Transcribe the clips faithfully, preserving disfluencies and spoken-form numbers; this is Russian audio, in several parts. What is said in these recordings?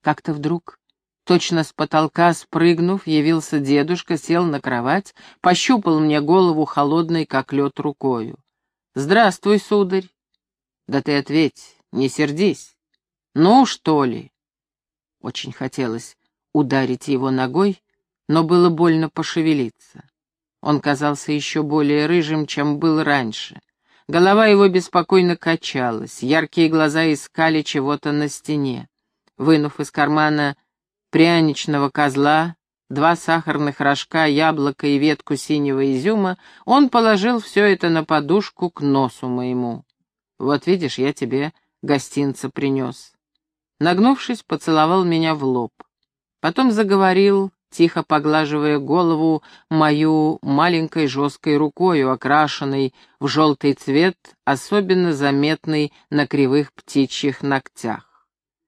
Как-то вдруг, точно с потолка спрыгнув, явился дедушка, сел на кровать, пощупал мне голову холодной, как лед, рукою. «Здравствуй, сударь!» «Да ты ответь, не сердись!» «Ну, что ли?» Очень хотелось ударить его ногой, но было больно пошевелиться. Он казался еще более рыжим, чем был раньше. Голова его беспокойно качалась, яркие глаза искали чего-то на стене. Вынув из кармана пряничного козла, два сахарных рожка, яблоко и ветку синего изюма, он положил все это на подушку к носу моему. «Вот видишь, я тебе гостинца принес». Нагнувшись, поцеловал меня в лоб. Потом заговорил, тихо поглаживая голову мою маленькой жесткой рукою, окрашенной в желтый цвет, особенно заметный на кривых птичьих ногтях.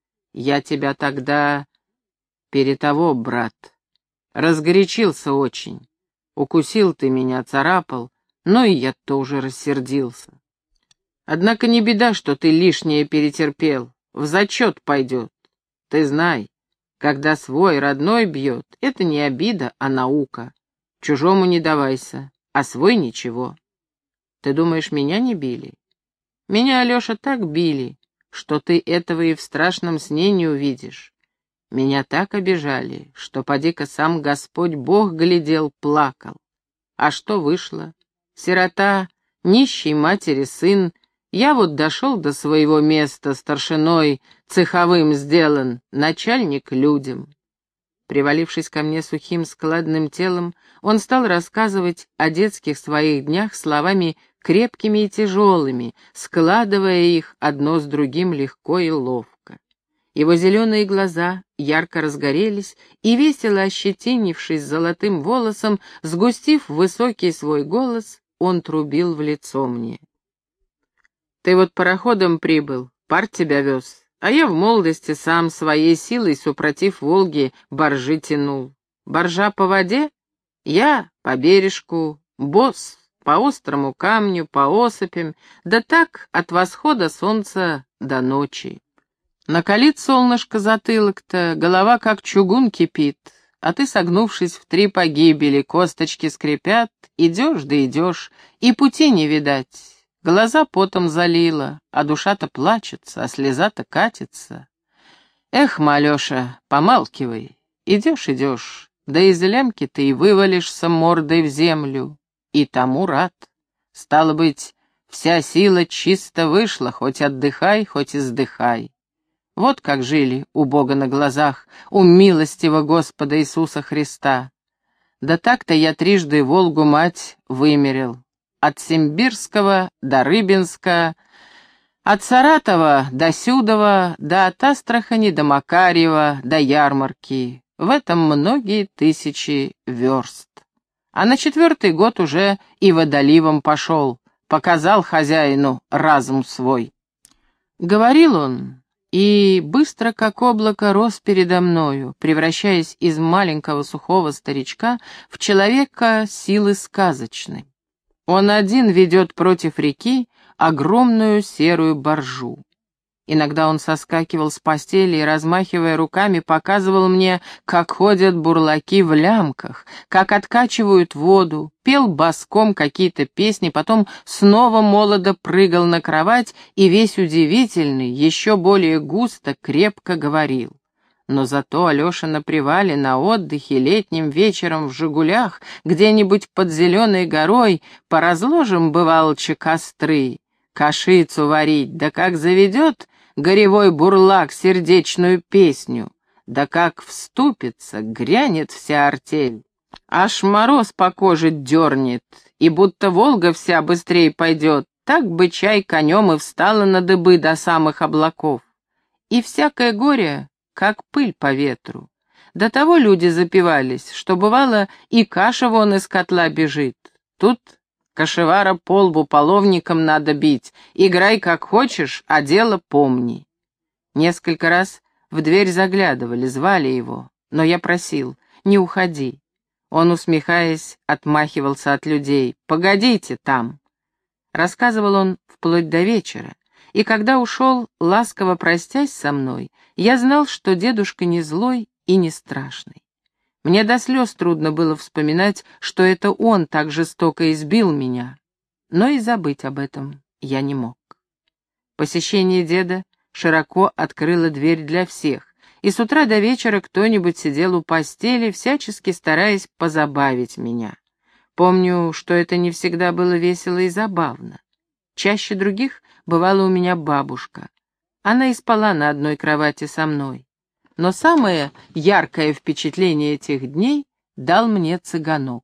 «Я тебя тогда перед того, брат, разгорячился очень. Укусил ты меня, царапал, но и я тоже рассердился. Однако не беда, что ты лишнее перетерпел, в зачет пойдет. Ты знай, когда свой родной бьет, это не обида, а наука. Чужому не давайся, а свой ничего. Ты думаешь, меня не били? Меня, Алеша, так били, что ты этого и в страшном сне не увидишь. Меня так обижали, что поди-ка сам Господь Бог глядел, плакал. А что вышло? Сирота, нищей матери сын. Я вот дошел до своего места, старшиной, цеховым сделан, начальник людям. Привалившись ко мне сухим складным телом, он стал рассказывать о детских своих днях словами крепкими и тяжелыми, складывая их одно с другим легко и ловко. Его зеленые глаза ярко разгорелись, и, весело ощетинившись золотым волосом, сгустив высокий свой голос, он трубил в лицо мне. «Ты вот пароходом прибыл, пар тебя вез, а я в молодости сам своей силой, супротив Волги, баржи тянул. Баржа по воде, я по бережку, босс по острому камню, по осыпям, да так от восхода солнца до ночи. Накалит солнышко затылок-то, голова как чугун кипит, а ты, согнувшись в три погибели, косточки скрипят, идешь да идешь, и пути не видать». Глаза потом залило, а душа-то плачется, а слеза-то катится. Эх, Малеша, помалкивай, идешь-идешь, да из лямки ты и вывалишься мордой в землю, и тому рад. Стало быть, вся сила чисто вышла, хоть отдыхай, хоть издыхай. Вот как жили у Бога на глазах, у милостивого Господа Иисуса Христа. Да так-то я трижды Волгу-мать вымерил. От Симбирского до Рыбинска, от Саратова до Сюдова, да от Астрахани до Макарьева, до Ярмарки. В этом многие тысячи верст. А на четвертый год уже и водоливом пошел, показал хозяину разум свой. Говорил он, и быстро, как облако, рос передо мною, превращаясь из маленького сухого старичка в человека силы сказочной. Он один ведет против реки огромную серую баржу. Иногда он соскакивал с постели и, размахивая руками, показывал мне, как ходят бурлаки в лямках, как откачивают воду, пел баском какие-то песни, потом снова молодо прыгал на кровать и весь удивительный, еще более густо, крепко говорил. Но зато Алеша на привале, на отдыхе, летним вечером в «Жигулях», где-нибудь под зеленой горой, по разложим, бывалче, костры, кашицу варить, да как заведет горевой бурлак сердечную песню, да как вступится, грянет вся артель, аж мороз по коже дернет, и будто Волга вся быстрее пойдет, так бы чай конем и встала на дыбы до самых облаков. И всякое горе как пыль по ветру. До того люди запивались, что, бывало, и каша вон из котла бежит. Тут кашевара по лбу половником надо бить. Играй как хочешь, а дело помни. Несколько раз в дверь заглядывали, звали его, но я просил, не уходи. Он, усмехаясь, отмахивался от людей. «Погодите там!» Рассказывал он вплоть до вечера, и когда ушел, ласково простясь со мной, я знал, что дедушка не злой и не страшный. Мне до слез трудно было вспоминать, что это он так жестоко избил меня, но и забыть об этом я не мог. Посещение деда широко открыло дверь для всех, и с утра до вечера кто-нибудь сидел у постели, всячески стараясь позабавить меня. Помню, что это не всегда было весело и забавно. Чаще других бывала у меня бабушка. Она и спала на одной кровати со мной. Но самое яркое впечатление этих дней дал мне цыганок.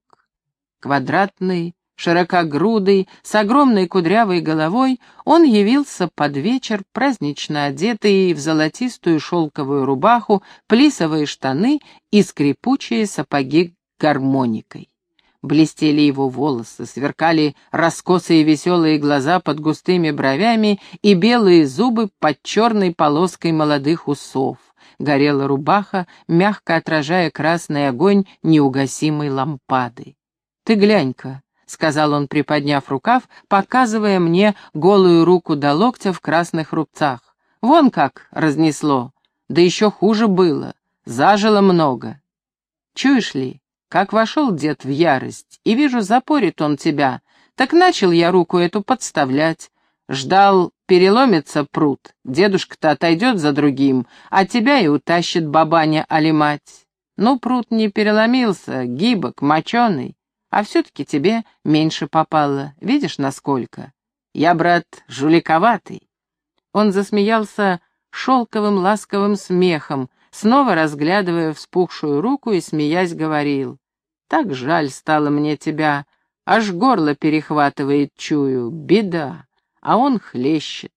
Квадратный, широкогрудый, с огромной кудрявой головой, он явился под вечер, празднично одетый в золотистую шелковую рубаху, плисовые штаны и скрипучие сапоги гармоникой. Блестели его волосы, сверкали раскосые веселые глаза под густыми бровями и белые зубы под черной полоской молодых усов. Горела рубаха, мягко отражая красный огонь неугасимой лампады. «Ты глянь-ка», — сказал он, приподняв рукав, показывая мне голую руку до локтя в красных рубцах. «Вон как разнесло, да еще хуже было, зажило много. Чуешь ли, как вошел дед в ярость, и вижу, запорит он тебя, так начал я руку эту подставлять. Ждал, переломится пруд, дедушка-то отойдет за другим, а тебя и утащит бабаня али мать. Ну, пруд не переломился, гибок, моченый, а все-таки тебе меньше попало, видишь, насколько? Я, брат, жуликоватый». Он засмеялся шелковым ласковым смехом, снова разглядывая вспухшую руку и, смеясь, говорил: «Так жаль стало мне тебя, аж горло перехватывает, чую, беда». А он хлещет.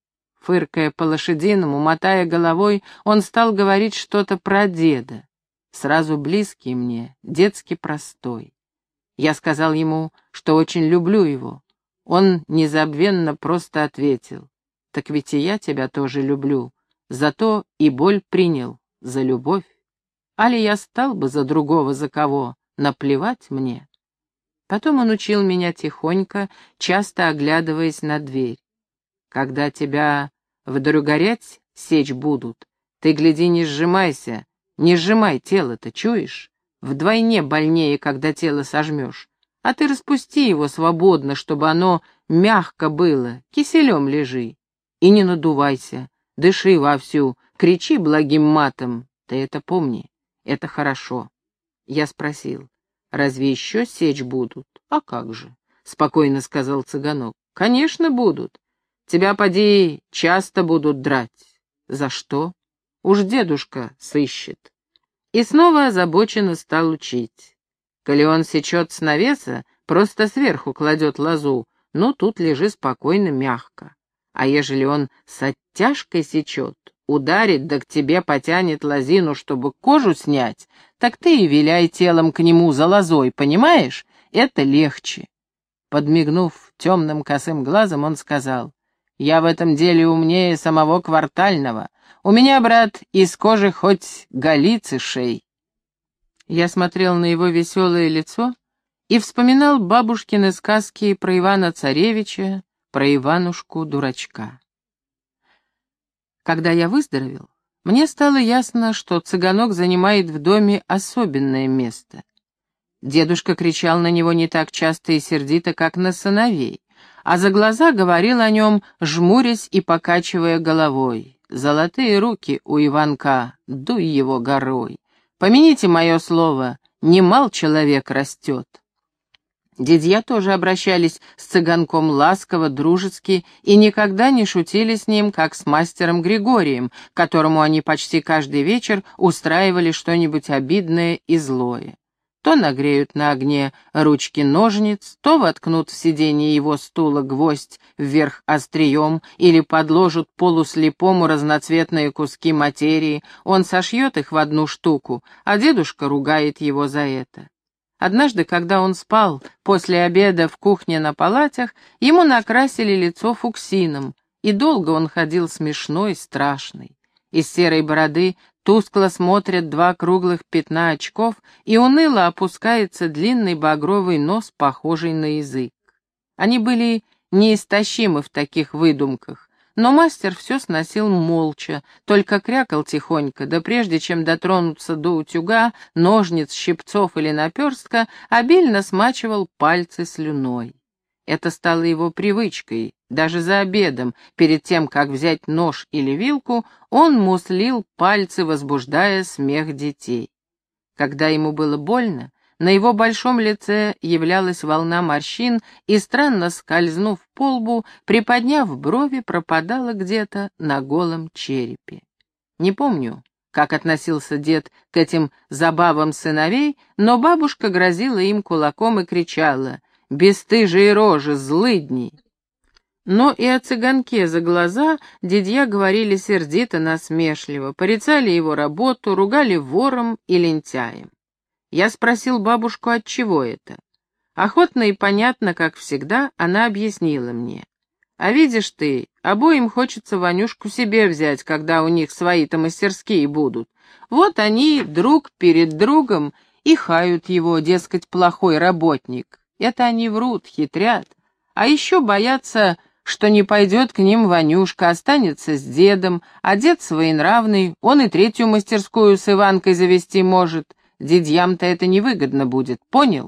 Фыркая по-лошадиному, мотая головой, он стал говорить что-то про деда. Сразу близкий мне, детски простой. Я сказал ему, что очень люблю его. Он незабвенно просто ответил: «Так ведь и я тебя тоже люблю, зато и боль принял за любовь. Али я стал бы за другого за кого, наплевать мне». Потом он учил меня тихонько, часто оглядываясь на дверь. «Когда тебя вдруг горять сечь будут, ты, гляди, не сжимайся, не сжимай тело-то, чуешь? Вдвойне больнее, когда тело сожмешь. А ты распусти его свободно, чтобы оно мягко было, киселем лежи. И не надувайся, дыши вовсю, кричи благим матом. Ты это помни, это хорошо». Я спросил: «Разве еще сечь будут?» «А как же», — спокойно сказал цыганок. «Конечно будут. Тебя, поди, часто будут драть». «За что?» «Уж дедушка сыщет». И снова озабоченно стал учить. «Коли он сечет с навеса, просто сверху кладет лозу, ну, тут лежи спокойно, мягко. А ежели он с оттяжкой сечет, ударит, да к тебе потянет лозину, чтобы кожу снять, так ты и виляй телом к нему за лозой, понимаешь? Это легче». Подмигнув темным косым глазом, он сказал: «Я в этом деле умнее самого Квартального. У меня, брат, из кожи хоть голицы шей». Я смотрел на его веселое лицо и вспоминал бабушкины сказки про Ивана-Царевича, про Иванушку-дурачка. Когда я выздоровел, мне стало ясно, что цыганок занимает в доме особенное место. Дедушка кричал на него не так часто и сердито, как на сыновей, а за глаза говорил о нем, жмурясь и покачивая головой: «Золотые руки у Иванка, дуй его горой. Помяните мое слово, немал человек растет». Дядья тоже обращались с цыганком ласково, дружески и никогда не шутили с ним, как с мастером Григорием, которому они почти каждый вечер устраивали что-нибудь обидное и злое. То нагреют на огне ручки ножниц, то воткнут в сиденье его стула гвоздь вверх острием или подложат полуслепому разноцветные куски материи, он сошьет их в одну штуку, а дедушка ругает его за это. Однажды, когда он спал после обеда в кухне на палатях, ему накрасили лицо фуксином, и долго он ходил смешной, страшный. Из серой бороды тускло смотрят два круглых пятна очков, и уныло опускается длинный багровый нос, похожий на язык. Они были неистощимы в таких выдумках, но мастер все сносил молча, только крякал тихонько, да прежде чем дотронуться до утюга, ножниц, щипцов или наперстка, обильно смачивал пальцы слюной. Это стало его привычкой. Даже за обедом, перед тем, как взять нож или вилку, он муслил пальцы, возбуждая смех детей. Когда ему было больно, на его большом лице являлась волна морщин и, странно скользнув по лбу, приподняв брови, пропадала где-то на голом черепе. Не помню, как относился дед к этим забавам сыновей, но бабушка грозила им кулаком и кричала: «Бесстыжие рожи, злыдни!» Но и о цыганке за глаза дядья говорили сердито, насмешливо, порицали его работу, ругали вором и лентяем. Я спросил бабушку, отчего это. Охотно и понятно, как всегда, она объяснила мне. А видишь ты, обоим хочется Ванюшку себе взять, когда у них свои-то мастерские будут. Вот они друг перед другом и хают его, дескать, плохой работник. Это они врут, хитрят. А еще боятся, что не пойдет к ним Ванюшка, останется с дедом, а дед своенравный, он и третью мастерскую с Иванкой завести может. Дядьям-то это невыгодно будет, понял?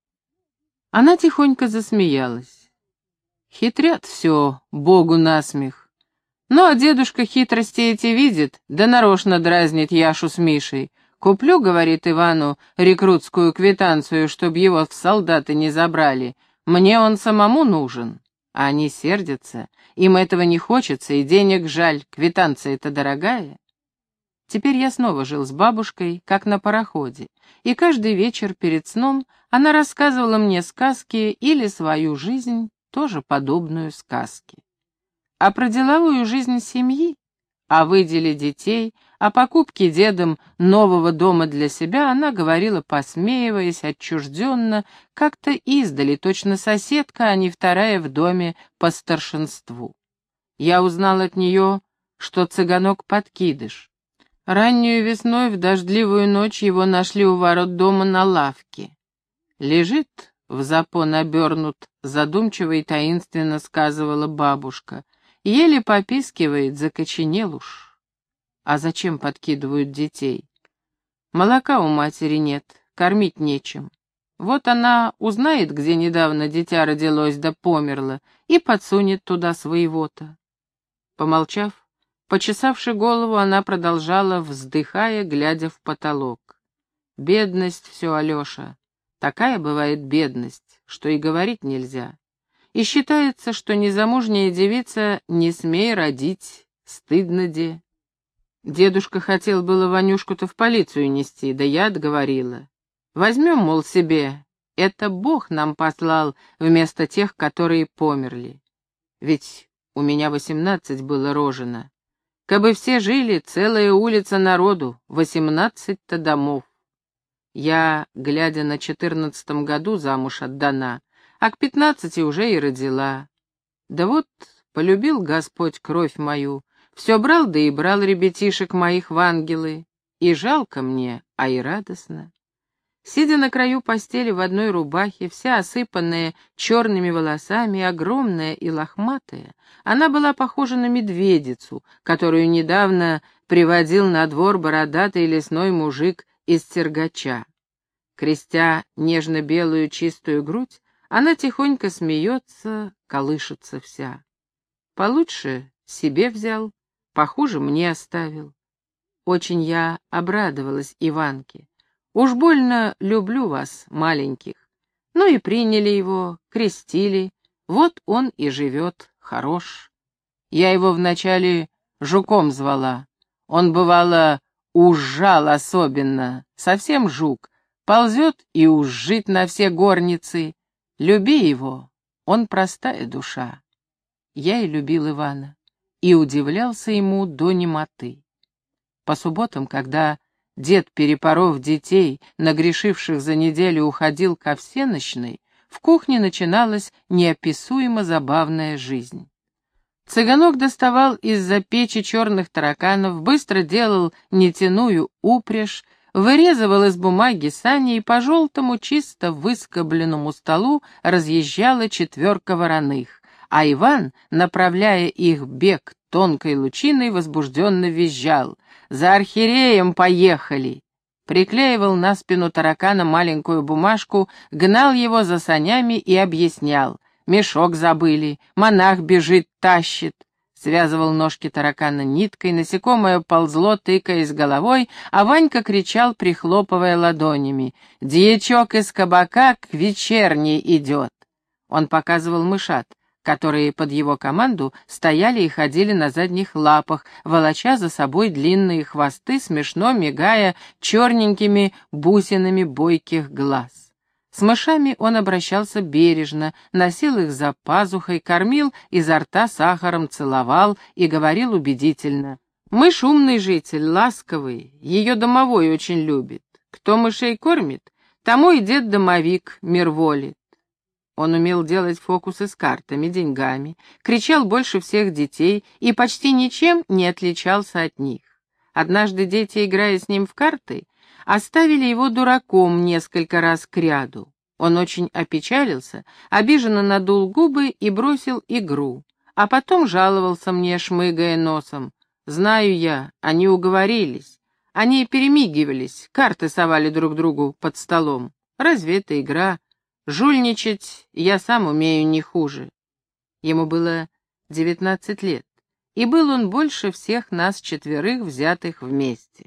Она тихонько засмеялась. Хитрят все, Богу насмех. Ну, а дедушка хитрости эти видит, да нарочно дразнит Яшу с Мишей. Куплю, говорит Ивану, рекрутскую квитанцию, чтоб его в солдаты не забрали. Мне он самому нужен. А они сердятся, им этого не хочется, и денег жаль, квитанция-то дорогая. Теперь я снова жил с бабушкой, как на пароходе, и каждый вечер перед сном она рассказывала мне сказки или свою жизнь, тоже подобную сказке. А про деловую жизнь семьи, о выделе детей, о покупке дедом нового дома для себя она говорила, посмеиваясь, отчужденно, как-то издали, точно соседка, а не вторая в доме по старшинству. Я узнал от нее, что цыганок-подкидыш. Раннюю весной в дождливую ночь его нашли у ворот дома на лавке. Лежит, в запон обернут, задумчиво и таинственно сказывала бабушка. Еле попискивает, закоченел уж. А зачем подкидывают детей? Молока у матери нет, кормить нечем. Вот она узнает, где недавно дитя родилось да померло, и подсунет туда своего-то. Помолчав, почесавши голову, она продолжала, вздыхая, глядя в потолок. Бедность все, Алеша. Такая бывает бедность, что и говорить нельзя. И считается, что незамужняя девица не смей родить, стыдно де. Дедушка хотел было Ванюшку-то в полицию нести, да я отговорила. Возьмем, мол, себе, это Бог нам послал вместо тех, которые померли. Ведь у меня восемнадцать было рожено. Кабы все жили, целая улица народу, восемнадцать-то домов. Я, глядя на четырнадцатом году, замуж отдана, а к пятнадцати уже и родила. Да вот полюбил Господь кровь мою, все брал да и брал ребятишек моих в ангелы, и жалко мне, а и радостно. Сидя на краю постели в одной рубахе, вся осыпанная черными волосами, огромная и лохматая, она была похожа на медведицу, которую недавно приводил на двор бородатый лесной мужик из Тергача. Крестя нежно-белую чистую грудь, она тихонько смеется, колышется вся. Получше себе взял, похуже мне оставил. Очень я обрадовалась Иванке. Уж больно люблю вас, маленьких. Ну и приняли его, крестили. Вот он и живет, хорош. Я его вначале жуком звала. Он, бывало, ужал особенно, совсем жук. Ползет и ужжит на все горницы. Люби его, он простая душа. Я и любил Ивана, и удивлялся ему до немоты. По субботам, когда дед, перепоров детей, нагрешивших за неделю, уходил ко всенощной, в кухне начиналась неописуемо забавная жизнь. Цыганок доставал из-за печи черных тараканов, быстро делал нетяную упряжь, вырезывал из бумаги сани, и по желтому, чисто выскобленному столу разъезжала четверка вороных, а Иван, направляя их бег тонкой лучиной, возбужденно визжал: «За архиереем поехали!» Приклеивал на спину таракана маленькую бумажку, гнал его за санями и объяснял: «Мешок забыли, монах бежит, тащит». Связывал ножки таракана ниткой, насекомое ползло, тыкаясь головой, а Ванька кричал, прихлопывая ладонями: «Дьячок из кабака к вечерней идет». Он показывал мышат, которые под его команду стояли и ходили на задних лапах, волоча за собой длинные хвосты, смешно мигая черненькими бусинами бойких глаз. С мышами он обращался бережно, носил их за пазухой, кормил изо рта сахаром, целовал и говорил убедительно: «Мышь умный житель, ласковый, ее домовой очень любит. Кто мышей кормит, тому и дед-домовик мир волит». Он умел делать фокусы с картами, деньгами, кричал больше всех детей и почти ничем не отличался от них. Однажды дети, играя с ним в карты, оставили его дураком несколько раз кряду. Он очень опечалился, обиженно надул губы и бросил игру, а потом жаловался мне, шмыгая носом: «Знаю я, они уговорились. Они перемигивались, карты совали друг другу под столом. Разве это игра? Жульничать я сам умею не хуже». Ему было девятнадцать лет, и был он больше всех нас четверых, взятых вместе.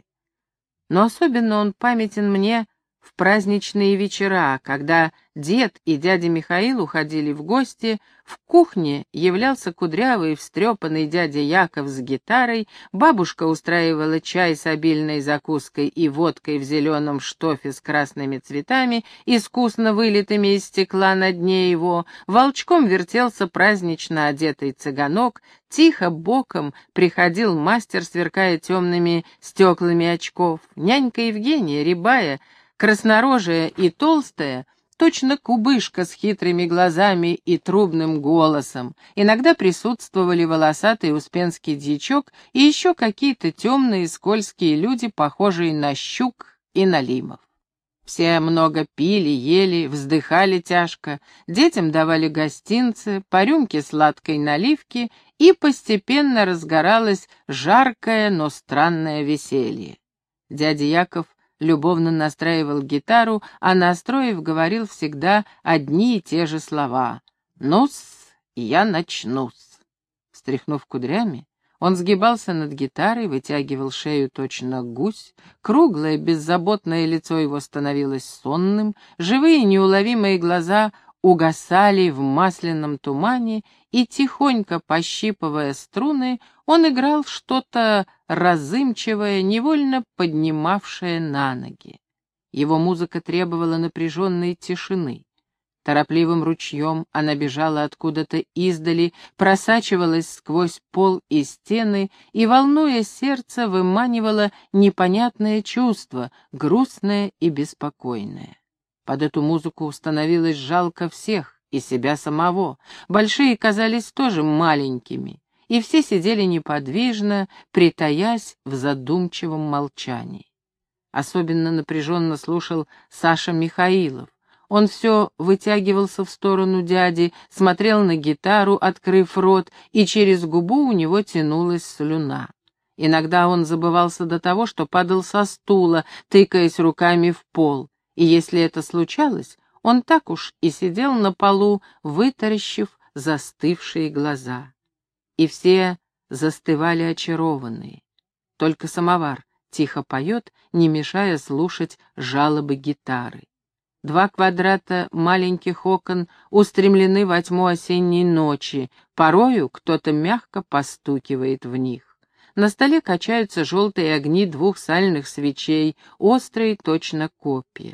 Но особенно он памятен мне в праздничные вечера, когда дед и дядя Михаил уходили в гости, в кухне являлся кудрявый, встрепанный дядя Яков с гитарой, бабушка устраивала чай с обильной закуской и водкой в зеленом штофе с красными цветами, искусно вылитыми из стекла на дне его, волчком вертелся празднично одетый цыганок, тихо боком приходил мастер, сверкая темными стеклами очков, нянька Евгения, рябая, краснорожая и толстая, точно кубышка с хитрыми глазами и трубным голосом. Иногда присутствовали волосатый успенский дьячок и еще какие-то темные скользкие люди, похожие на щук и налимов. Все много пили, ели, вздыхали тяжко, детям давали гостинцы, по рюмке сладкой наливки, и постепенно разгоралось жаркое, но странное веселье. Дядя Яков любовно настраивал гитару, а настроив, говорил всегда одни и те же слова: «Ну-с, я начну-с». Встряхнув кудрями, он сгибался над гитарой, вытягивал шею точно гусь, круглое, беззаботное лицо его становилось сонным, живые неуловимые глаза угасали в масляном тумане, и, тихонько пощипывая струны, он играл что-то разымчивое, невольно поднимавшее на ноги. Его музыка требовала напряженной тишины. Торопливым ручьем она бежала откуда-то издали, просачивалась сквозь пол и стены и, волнуя сердце, выманивала непонятное чувство, грустное и беспокойное. Под эту музыку становилось жалко всех, и себя самого. Большие казались тоже маленькими, и все сидели неподвижно, притаясь в задумчивом молчании. Особенно напряженно слушал Саша Михаилов. Он все вытягивался в сторону дяди, смотрел на гитару, открыв рот, и через губу у него тянулась слюна. Иногда он забывался до того, что падал со стула, тыкаясь руками в пол, и если это случалось, он так уж и сидел на полу, вытаращив застывшие глаза. И все застывали очарованные. Только самовар тихо поет, не мешая слушать жалобы гитары. Два квадрата маленьких окон устремлены во тьму осенней ночи, порою кто-то мягко постукивает в них. На столе качаются желтые огни двух сальных свечей, острые точно копья.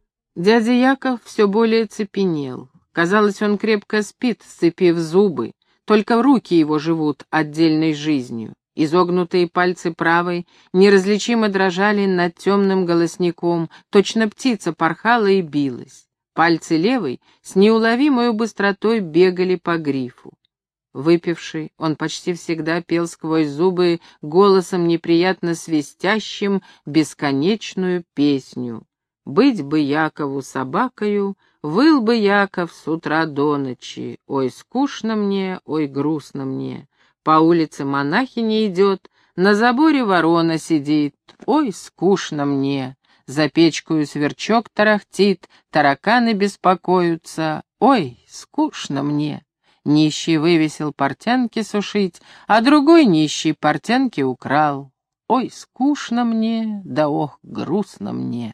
Дядя Яков все более цепенел. Казалось, он крепко спит, сцепив зубы, только руки его живут отдельной жизнью. Изогнутые пальцы правой неразличимо дрожали над темным голосником, точно птица порхала и билась. Пальцы левой с неуловимой быстротой бегали по грифу. Выпивший, он почти всегда пел сквозь зубы голосом неприятно свистящим бесконечную песню. «Быть бы Якову собакою, Выл бы Яков с утра до ночи. Ой, скучно мне, ой, грустно мне. По улице монахиня идет, на заборе ворона сидит. Ой, скучно мне. За печкою сверчок тарахтит, тараканы беспокоятся. Ой, скучно мне. Нищий вывесил портянки сушить, а другой нищий портянки украл. Ой, скучно мне, да ох, грустно мне.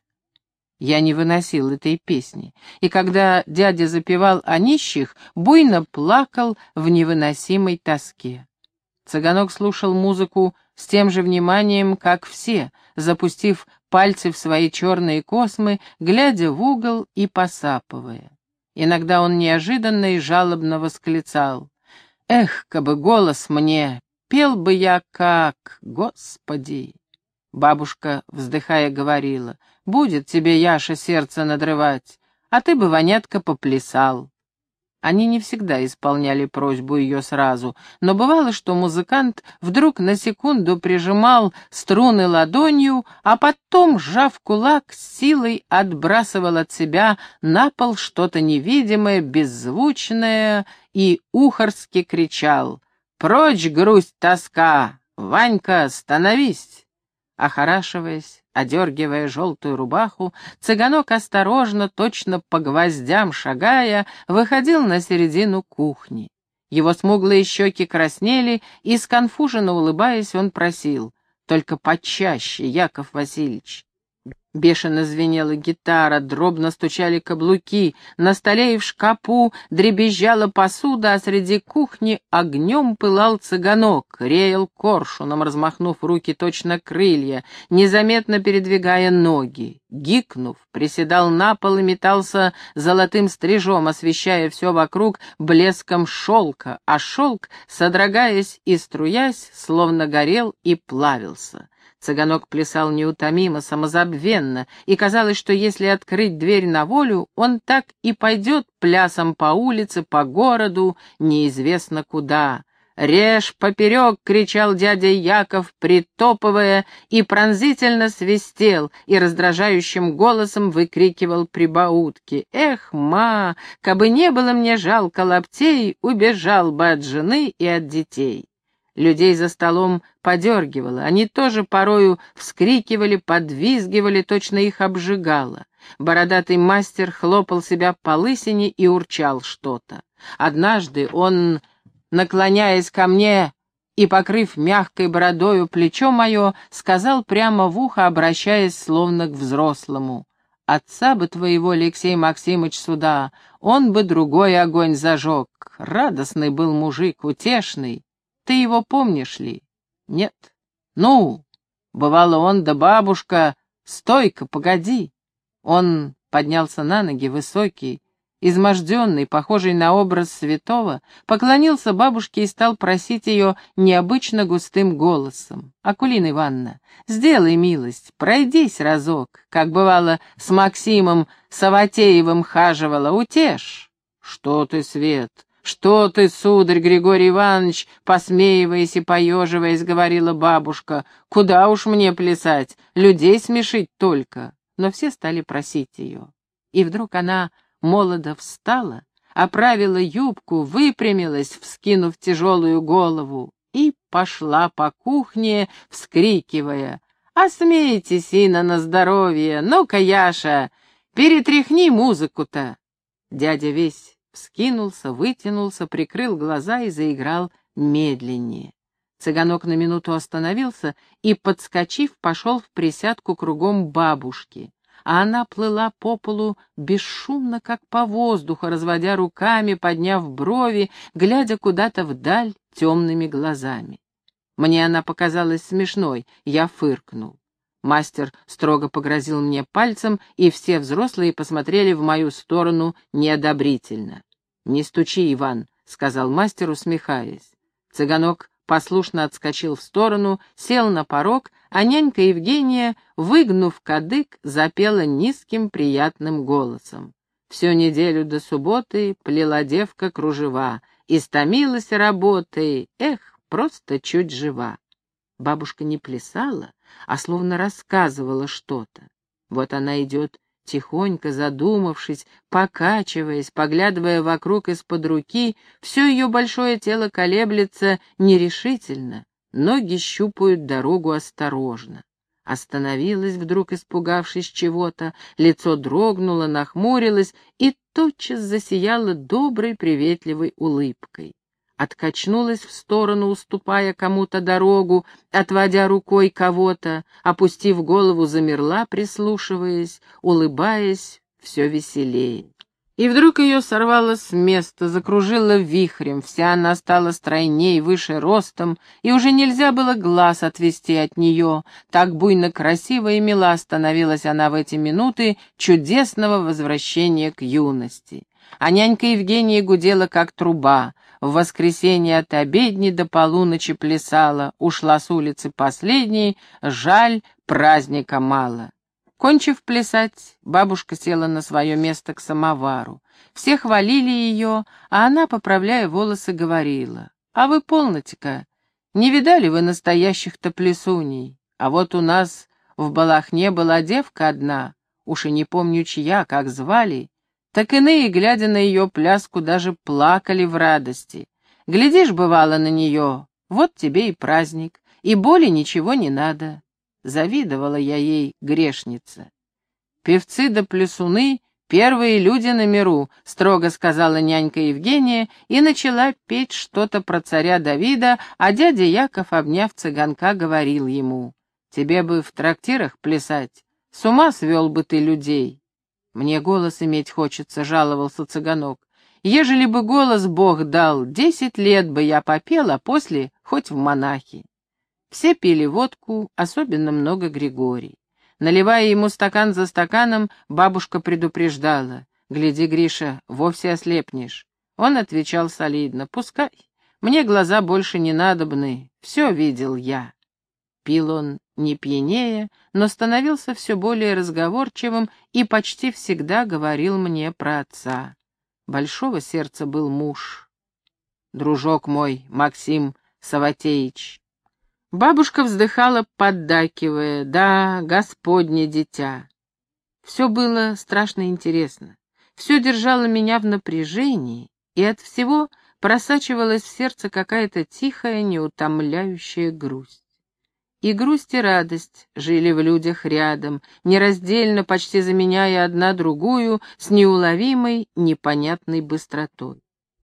Я не выносил этой песни, и когда дядя запевал о нищих, буйно плакал в невыносимой тоске. Цыганок слушал музыку с тем же вниманием, как все, запустив пальцы в свои черные космы, глядя в угол и посапывая. Иногда он неожиданно и жалобно восклицал: «Эх, кабы голос мне, пел бы я как, Господи!» Бабушка, вздыхая, говорила: «Будет тебе, Яша, сердце надрывать, а ты бы, Ванятка, поплясал». Они не всегда исполняли просьбу ее сразу, но бывало, что музыкант вдруг на секунду прижимал струны ладонью, а потом, сжав кулак, с силой отбрасывал от себя на пол что-то невидимое, беззвучное и ухорски кричал: «Прочь, грусть, тоска! Ванька, становись!» Охорашиваясь, одергивая желтую рубаху, цыганок осторожно, точно по гвоздям шагая, выходил на середину кухни. Его смуглые щеки краснели, и, сконфуженно улыбаясь, он просил: «Только почаще, Яков Васильевич». Бешено звенела гитара, дробно стучали каблуки, на столе и в шкапу дребезжала посуда, а среди кухни огнем пылал цыганок, реял коршуном, размахнув руки точно крылья, незаметно передвигая ноги. Гикнув, приседал на пол и метался золотым стрижом, освещая все вокруг блеском шелка, а шелк, содрогаясь и струясь, словно горел и плавился. Цыганок плясал неутомимо, самозабвенно, и казалось, что если открыть дверь на волю, он так и пойдет плясом по улице, по городу, неизвестно куда. «Режь поперек!» — кричал дядя Яков, притопывая, и пронзительно свистел, и раздражающим голосом выкрикивал прибаутки: «Эх, ма, кабы не было мне жалко лаптей, убежал бы от жены и от детей». Людей за столом подергивало, они тоже порою вскрикивали, подвизгивали, точно их обжигало. Бородатый мастер хлопал себя по лысине и урчал что-то. Однажды он, наклоняясь ко мне и покрыв мягкой бородою плечо мое, сказал прямо в ухо, обращаясь словно к взрослому: «Отца бы твоего, Алексей Максимыч, сюда, он бы другой огонь зажег. Радостный был мужик, утешный. Ты его помнишь ли?» «Нет». «Ну, бывало он да бабушка, стой-ка, погоди». Он поднялся на ноги, высокий, изможденный, похожий на образ святого, поклонился бабушке и стал просить ее необычно густым голосом: «Акулина Ивановна, сделай милость, пройдись разок, как бывало с Максимом Саватеевым хаживала, утешь». «Что ты, Свет? «Что ты, сударь Григорий Иванович, посмеиваясь и поеживаясь, — говорила бабушка, — куда уж мне плясать, людей смешить только». Но все стали просить ее. И вдруг она молодо встала, оправила юбку, выпрямилась, вскинув тяжелую голову, и пошла по кухне, вскрикивая: «А смейтесь, Инна, на здоровье! Ну-ка, Яша, перетряхни музыку-то!» Дядя весь вскинулся, вытянулся, прикрыл глаза и заиграл медленнее. Цыганок на минуту остановился и, подскочив, пошел в присядку кругом бабушки, а она плыла по полу бесшумно, как по воздуху, разводя руками, подняв брови, глядя куда-то вдаль темными глазами. Мне она показалась смешной, я фыркнул. Мастер строго погрозил мне пальцем, и все взрослые посмотрели в мою сторону неодобрительно. «Не стучи, Иван», — сказал мастер, усмехаясь. Цыганок послушно отскочил в сторону, сел на порог, а нянька Евгения, выгнув кадык, запела низким приятным голосом: «Всю неделю до субботы плела девка кружева, истомилась работой, эх, просто чуть жива». Бабушка не плясала, а словно рассказывала что-то. Вот она идет Тихонько задумавшись, покачиваясь, поглядывая вокруг из-под руки, все ее большое тело колеблется нерешительно, ноги щупают дорогу осторожно. Остановилась вдруг, испугавшись чего-то, лицо дрогнуло, нахмурилось и тотчас засияло доброй приветливой улыбкой. Откачнулась в сторону, уступая кому-то дорогу, отводя рукой кого-то, опустив голову, замерла, прислушиваясь, улыбаясь все веселее. И вдруг ее сорвало с места, закружило вихрем, вся она стала стройней, выше ростом, и уже нельзя было глаз отвести от нее, так буйно красиво и мила становилась она в эти минуты чудесного возвращения к юности. А нянька Евгения гудела, как труба, в воскресенье от обедни до полуночи плясала, ушла с улицы последней, жаль, праздника мало. Кончив плясать, бабушка села на свое место к самовару. Все хвалили ее, а она, поправляя волосы, говорила: «А вы полноте-ка, не видали вы настоящих-то плясуней? А вот у нас в Балахне была девка одна, уж и не помню чья, как звали, так иные, глядя на ее пляску, даже плакали в радости. Глядишь, бывало, на нее, вот тебе и праздник, и более ничего не надо». Завидовала я ей, грешница. «Певцы да плясуны — первые люди на миру», — строго сказала нянька Евгения и начала петь что-то про царя Давида, а дядя Яков, обняв цыганка, говорил ему: «Тебе бы в трактирах плясать, с ума свел бы ты людей». «Мне голос иметь хочется», — жаловался цыганок. «Ежели бы голос Бог дал, десять лет бы я попел, а после хоть в монахи». Все пили водку, особенно много Григорий. Наливая ему стакан за стаканом, бабушка предупреждала: «Гляди, Гриша, вовсе ослепнешь». Он отвечал солидно: «Пускай, мне глаза больше не надобны, все видел я». Пил он не пьянее, но становился все более разговорчивым и почти всегда говорил мне про отца. Большого сердца был муж, дружок мой, Максим Саватеич. Бабушка вздыхала, поддакивая: «Да, Господне дитя». Все было страшно интересно, все держало меня в напряжении, и от всего просачивалась в сердце какая-то тихая, неутомляющая грусть. И грусть, и радость жили в людях рядом, нераздельно, почти заменяя одна другую, с неуловимой, непонятной быстротой.